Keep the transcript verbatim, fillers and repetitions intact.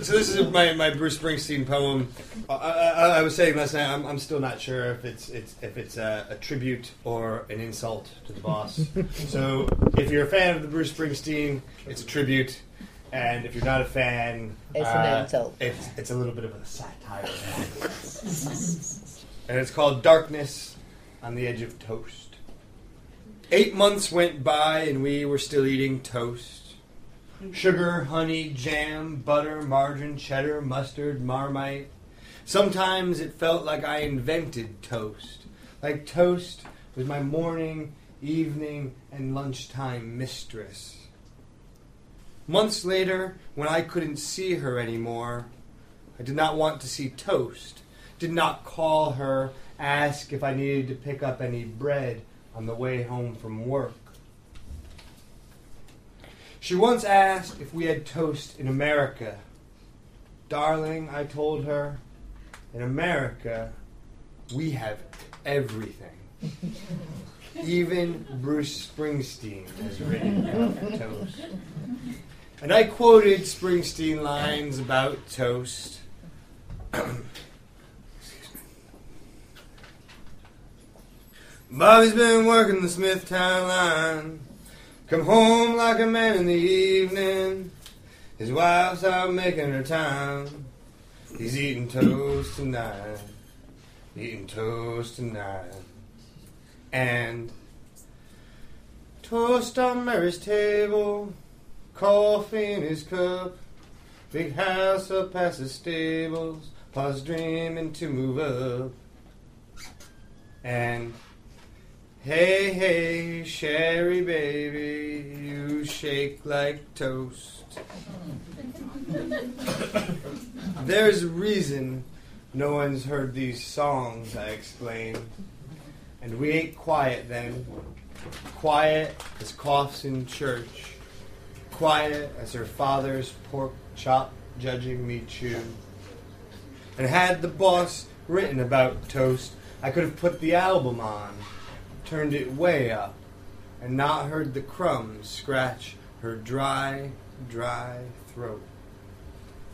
so this is my, my Bruce Springsteen poem. I, I, I was saying last night, I'm, I'm still not sure if it's it's if it's a, a tribute or an insult to the boss. So if you're a fan of the Bruce Springsteen, it's a tribute, and if you're not a fan, it's uh, an insult. It's it's a little bit of a satire, and it's called "Darkness on the Edge of Toast." Eight months went by, and we were still eating toast. Sugar, honey, jam, butter, margarine, cheddar, mustard, Marmite. Sometimes it felt like I invented toast. Like toast was my morning, evening, and lunchtime mistress. Months later, when I couldn't see her anymore, I did not want to see toast. Did not call her, ask if I needed to pick up any bread on the way home from work. She once asked if we had toast in America. Darling, I told her, in America, we have everything. Even Bruce Springsteen has written about toast. And I quoted Springsteen lines about toast. Bobby's been working the Smithtown line. Come home like a man in the evening. His wife's out making her time. He's eating toast tonight. Eating toast tonight. And toast on Mary's table. Coffee in his cup. Big house up past the stables. Pa's dreaming to move up. And hey, hey, Sherry baby, you shake like toast. There's a reason no one's heard these songs, I exclaimed. And we ate quiet then. Quiet as coughs in church. Quiet as her father's pork chop judging me chew. And had the boss written about toast, I could have put the album on. Turned it way up, and not heard the crumbs scratch her dry, dry throat.